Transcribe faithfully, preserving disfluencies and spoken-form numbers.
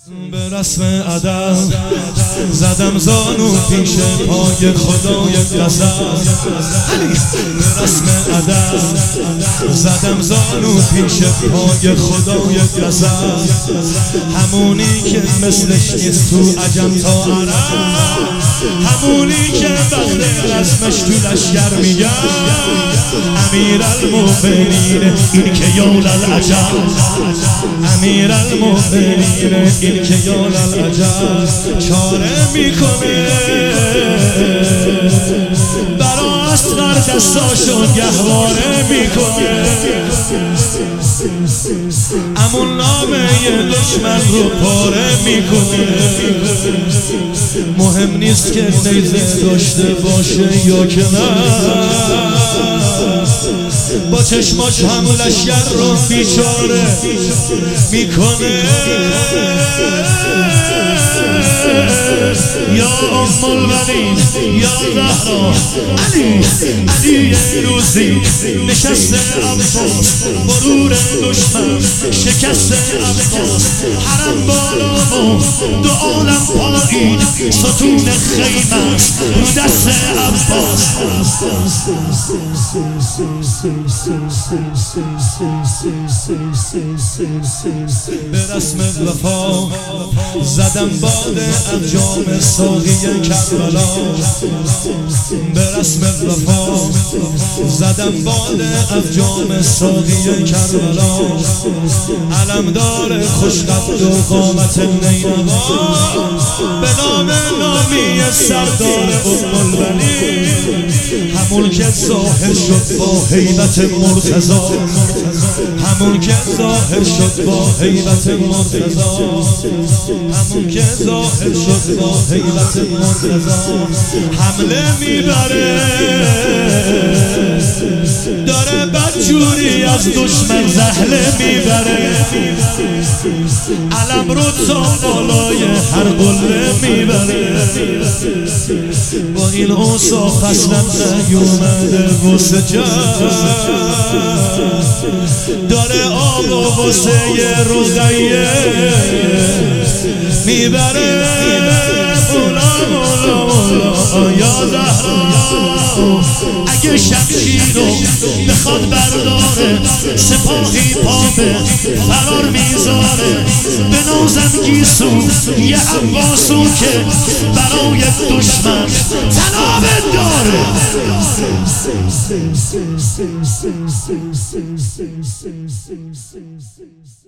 به رسم ادب زدم زانو پیش پای خدای غزل. به رسم ادب زدم زانو پیش پای خدای غزل. همونی که مثلش نیست تو عجم تا عرب، همونی که وقت رسمش تو لشگر میگن امیر المؤمنین این که یال العجب، امیر المؤمنین این که یال العجب. چاره میکنه برا اصغر دستاشو گهواره میکنه، امون نامه دشمن رو پاره میکنه. مهم نیست که نیزه داشته باشه یا که نه، با چشماش هم لشگر رو بیچاره میکنه. یا ام البنین یا زهرا، علی علی روزی نشسته عباس، مرور دشمن شکست عباس. حرم بالا و دو عالم پایین، ستون خیمه رو دست عباس. به رسم وفا زدم باده از جام ساقی کربلا. به رسم وفا زدم باده از جام ساقی کربلا. علمدار خوشقد و قامت نینوا، به نام نامی سردار ام البنین. همون که ظاهر شد با هیبت مرتضی، همون که ظاهر شد با هیبت مرتضی، همون که ظاهر شد با هیبت مرتضی. حمله میبره داره بدجوری از دشمن زهله میبره، علم رو تا بالای هر قله میبره. با این اوصاف اصلا نیومده واسه جنگ، داره آب و واسه رقیه میبره. مولا مولا مولا یا زهرا، اگه شمشیر رو بخواد برداره سپاهی پا به فرار میذاره. به نازم گیسو یه عباسو که برای دشمن تنابه داره.